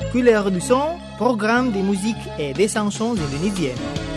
Couleur du son, programme de musique et des chansons indonésiennes.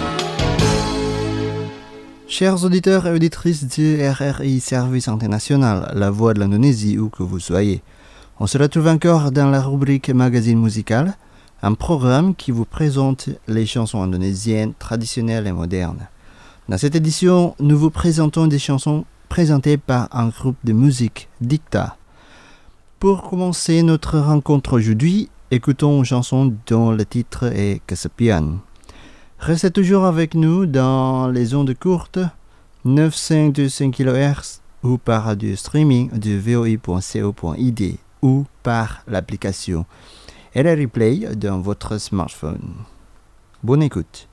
Chers auditeurs et auditrices du RRI Service International, la voix de l'Indonésie où que vous soyez, on se retrouve encore dans la rubrique Magazine musical, un programme qui vous présente les chansons indonésiennes traditionnelles et modernes. Dans cette édition, nous vous présentons des chansons présentées par un groupe de musique, Dicta. Pour commencer notre rencontre aujourd'hui, écoutons une chanson dont le titre est Kesepian. Restez toujours avec nous dans les ondes courtes 9,525 kHz ou par radio streaming de voi.co.id ou par l'application RRI Play dans votre smartphone. Bonne écoute.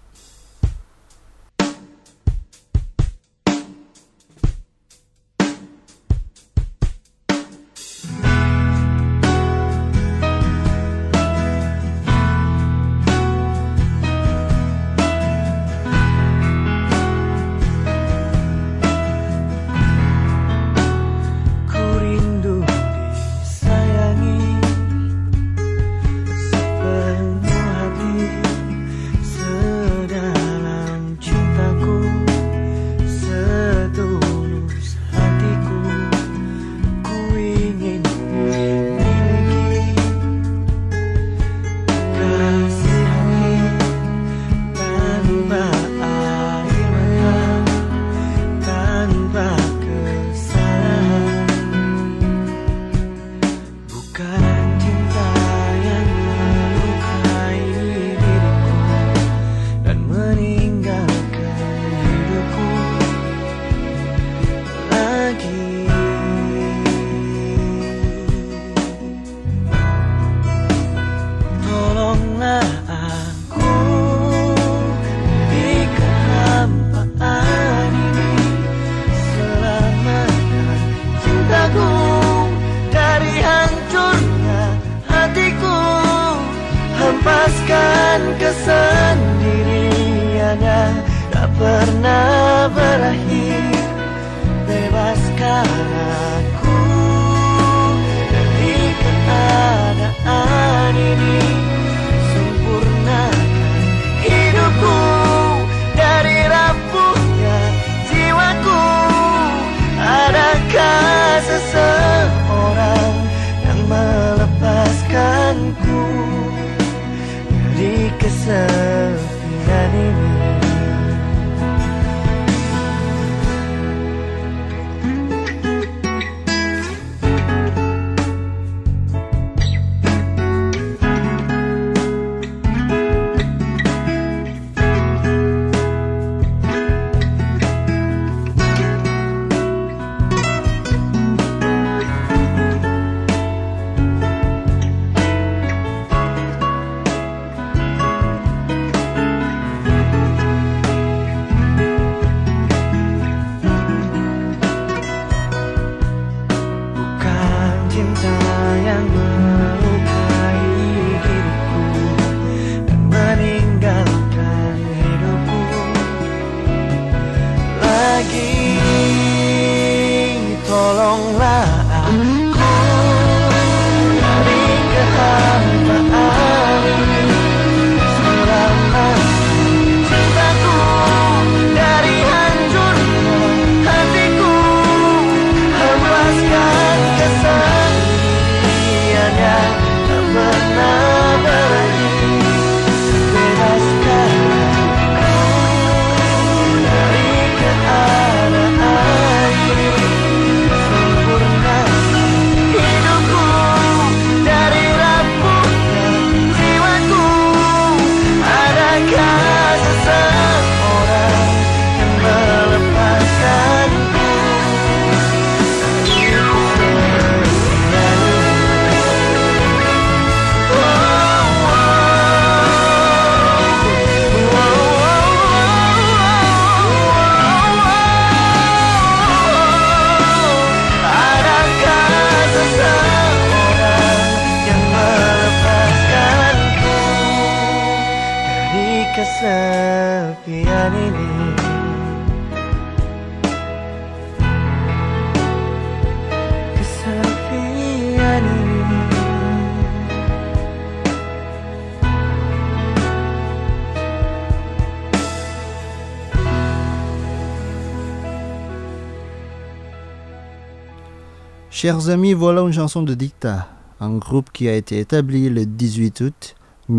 Chers amis, voilà une chanson de Dicta, un groupe qui a été établi le 18 août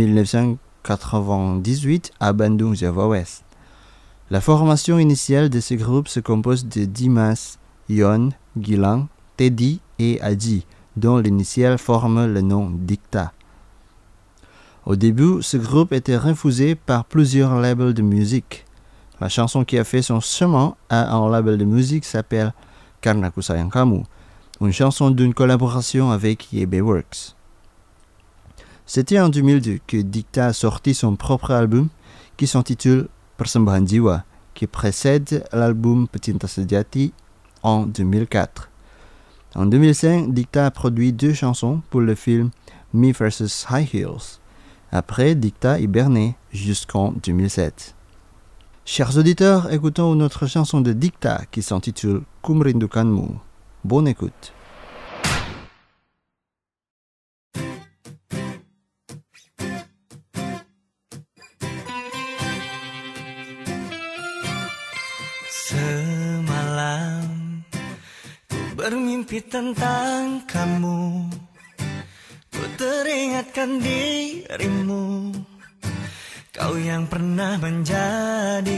1998 à Bandung, Java Ouest. La formation initiale de ce groupe se compose de Dimas, Yon, Gilang, Teddy et Aji, dont l'initiale forme le nom Dicta. Au début, ce groupe était refusé par plusieurs labels de musique. La chanson qui a fait son chemin à un label de musique s'appelle Karena Ku Sayang Kamu, une chanson d'une collaboration avec YB Works. C'était en 2002 que Dicta a sorti son propre album qui s'intitule Persembahan Jiwa, qui précède l'album Pecinta Sejati en 2004. En 2005, Dicta a produit 2 chansons pour le film Me vs High Heels. Après, Dicta hibernait jusqu'en 2007. Chers auditeurs, écoutons une autre chanson de Dicta qui s'intitule Ku Merindukanmu. Bonne écoute. Semalam ku bermimpi tentang kamu, ku teringatkan dirimu, kau yang pernah menjadi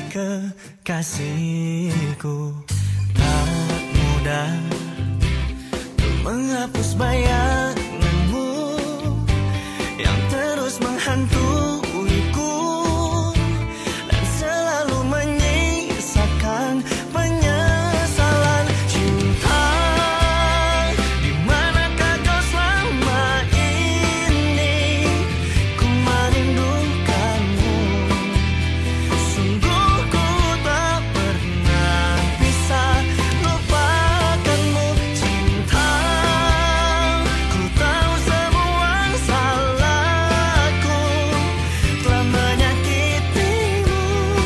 kekasihku. Tak mudah untuk menghapus bayanganmu yang terus menghantuiku dan selalu menyisakan penyesalan. Cinta, di manakah kau selama ini? Ku merindukanmu, sungguh ku tak pernah bisa lupakanmu. Cinta, ku tahu semua salahku telah menyakitimu.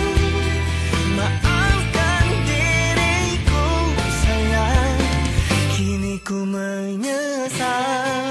Maafkan diriku sayang, kini ku menyesal.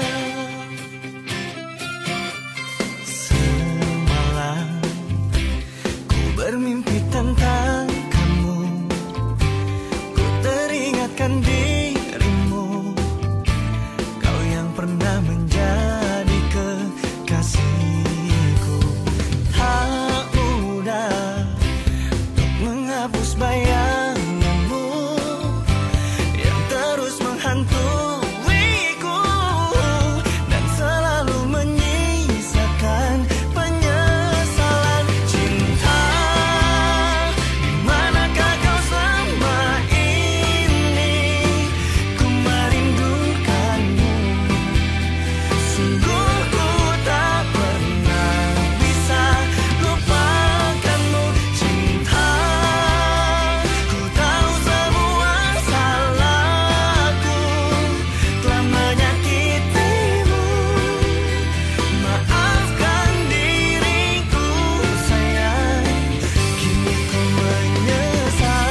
Semalam ku bermimpi tentang kamu, ku teringatkan dirimu, kau yang pernah menjadi kekasihku. Tak mudah untuk menghapus bayanganmu yang terus menghantuiku dan selalu menyisakan penyesalan. Cinta, di manakah kau selama ini? Ku merindukanmu, sungguh ku tak pernah bisa lupakanmu. Cinta, ku tahu semua salahku telah menyakitimu. Maafkan diriku sayang, kini ku menyesal.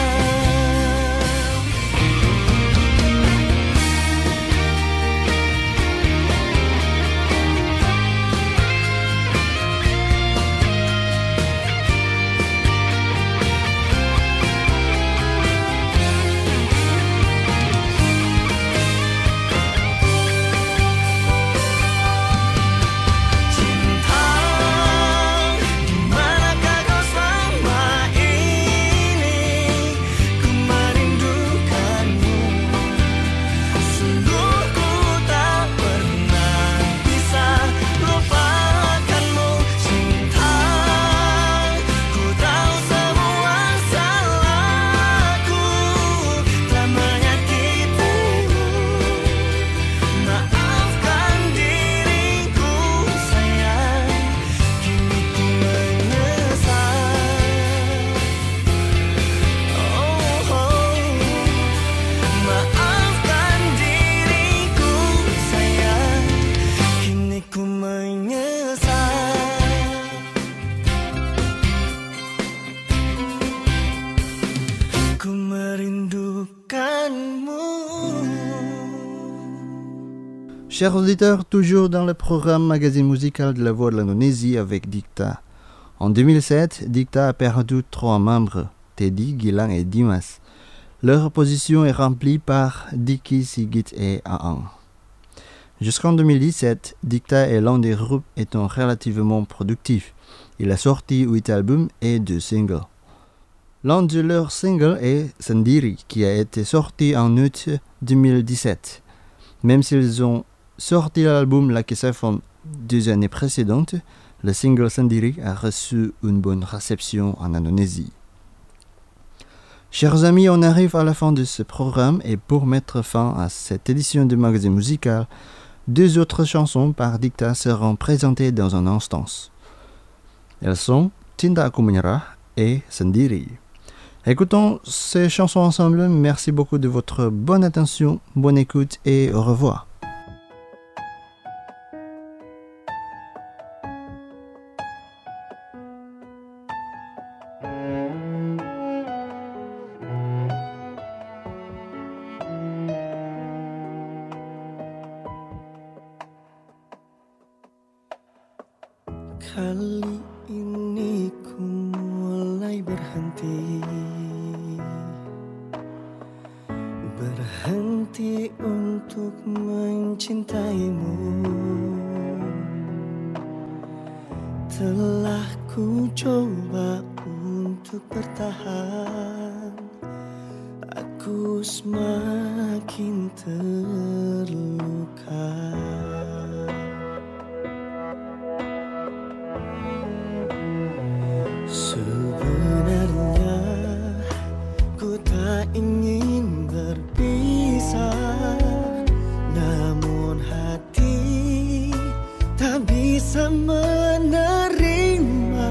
Cinta, di manakah kau selama ini? Ku merindukanmu, sungguh ku tak pernah bisa lupakanmu. Cinta, ku tahu semua salahku telah menyakitimu. Maafkan diriku sayang, kini ku menyesal. Maafkan diriku sayang, kini ku menyesal. Ku merindukanmu. Chers auditeurs, toujours dans le programme magazine musical de la Voix de l'Indonésie avec Dicta. En 2007, Dicta a perdu 3 membres, Teddy, Gilang et Dimas. Leur position est remplie par Diki, Sigit et Aang. Jusqu'en 2017, Dicta est l'un des groupes étant relativement productif. Il a sorti 8 albums et 2 singles. L'un de leurs singles est Sendiri, qui a été sorti en août 2017. Même s'ils ont sorti l'album La Kesafon 2 années précédentes, le single Sendiri a reçu une bonne réception en Indonésie. Chers amis, on arrive à la fin de ce programme et pour mettre fin à cette édition du magazine musical, 2 autres chansons par Dicta seront présentées dans un instant. Elles sont Cinta Aku Menyerah et Sendiri. Écoutons ces chansons ensemble. Merci beaucoup de votre bonne attention, bonne écoute et au revoir. Kali ini ku mulai berhenti untuk mencintaimu. Telah ku coba untuk bertahan, aku semakin terluka. Sebenarnya ku tak ingin berpisah, namun hati tak bisa menerima.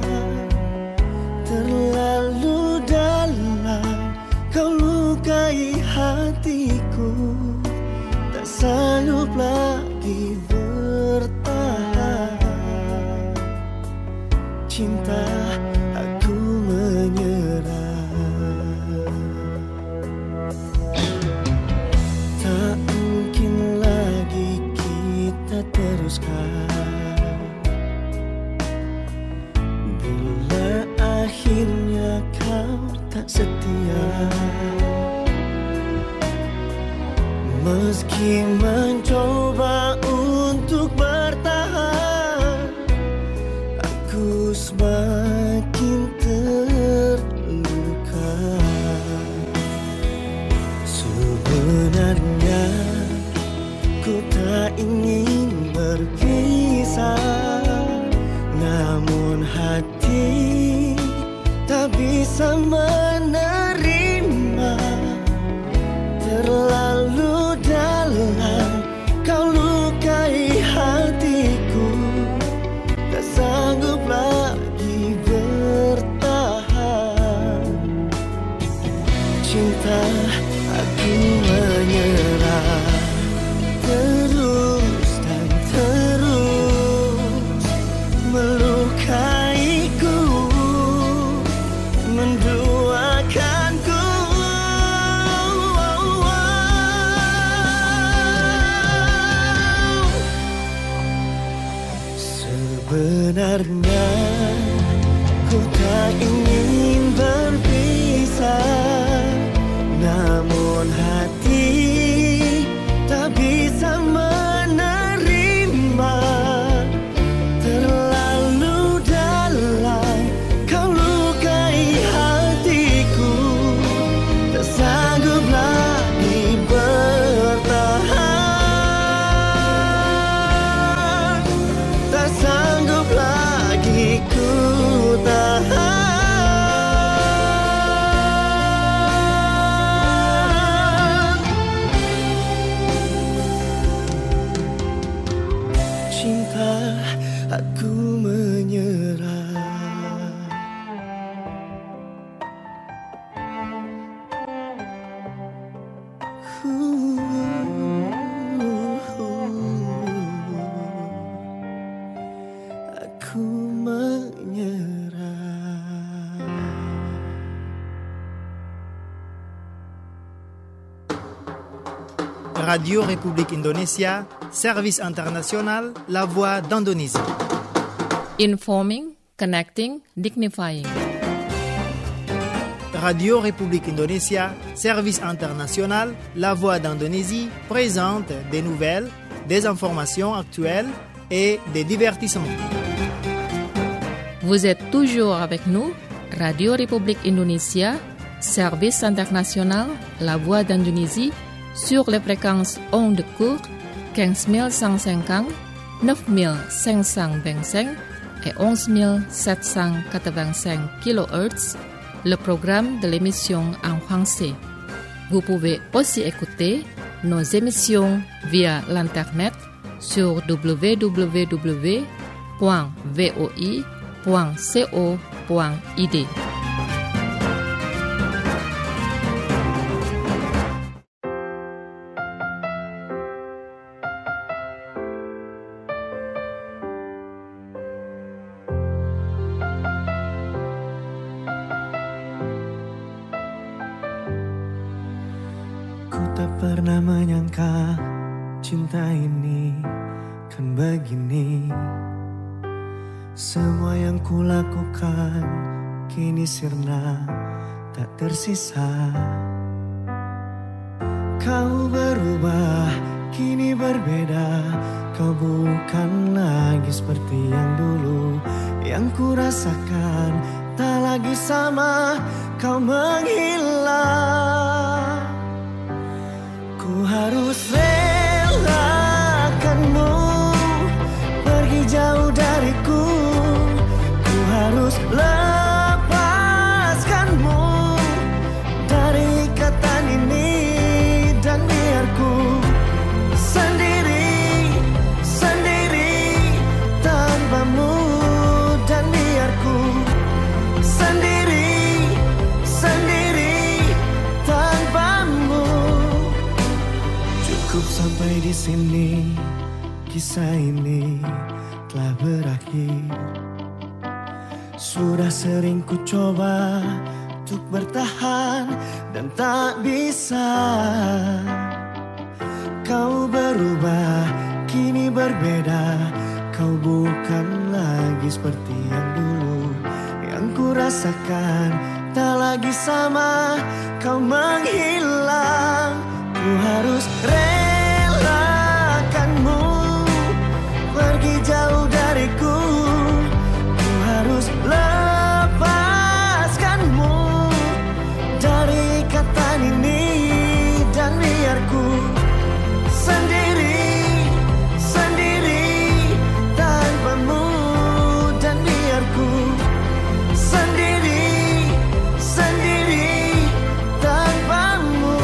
Terlalu dalam kau lukai hatiku, tak sanggup lagi bertahan. Cinta aku menyerah. Tak mungkin lagi kita teruskan bila akhirnya kau tak setia. Meski mencoba untuk bertahan, aku semakin terluka. Sebenarnya ku tak ingin berpisah, namun hati tak bisa menerima. Terlalu dalam kau lukai hatiku, tak sanggup lagi bertahan. Cinta aku menyerah. Terus dan terus melukaiku, menduakanku. Sebenarnya ku tak ingin berpisah, namun hati tak bisa menerima. Terlalu dalam kau lukai hatiku, tak sanggup lagi bertahan. Tak sanggup lagi ku tahan. Cinta aku menyerah. Aku menyerah. Radio République Indonésia, Service International, La Voix d'Indonésie. Informing, connecting, dignifying. Radio République Indonésia, service international, La Voix d'Indonésie, présente des nouvelles, des informations actuelles et des divertissements. Vous êtes toujours avec nous, Radio République Indonésia, service international, La Voix d'Indonésie, sur les fréquences ondes courtes 15150, 9525 et 11785 kHz, le programme de l'émission en français. Vous pouvez aussi écouter nos émissions via l'internet sur www.voi.co.id. Tak pernah menyangka cinta ini kan begini. Semua yang kulakukan kini sirna tak tersisa. Kau berubah, kini berbeda. Kau bukan lagi seperti yang dulu. Yang kurasakan tak lagi sama. Kau menghilang. Ku harus relakanmu pergi jauh dariku. Ku harus lepaskanmu dari ikatan ini. Dan biarku sendiri, sendiri tanpamu. Dan biarku sendiri, sendiri tanpamu. Cukup sampai di sini, kisah ini telah berakhir. Sudah sering ku coba untuk bertahan dan tak bisa. Kau berubah, kini berbeda. Kau bukan lagi seperti yang dulu. Yang ku rasakan tak lagi sama. Kau menghilang. Ku harus relakanmu pergi jauh dariku. Ku harus lepaskanmu dari ikatan ini. Dan biarku sendiri, sendiri tanpamu. Dan biarku sendiri, sendiri tanpamu.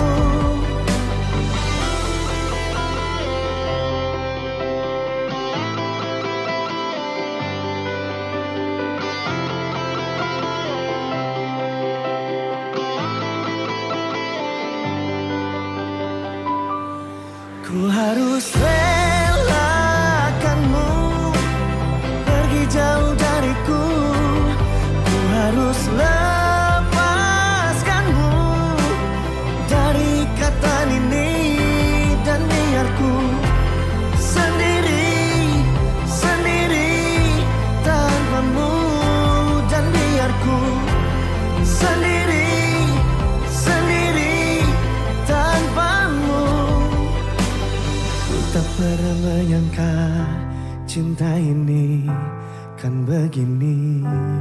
Ku harus relakanmu pergi jauh dariku. Ku harus lepaskanmu dari ikatan ini. Dan biarku sendiri, sendiri tanpamu. Dan biarku sendiri, sendiri tanpamu. Tak pernah menyangka cinta ini kan begini.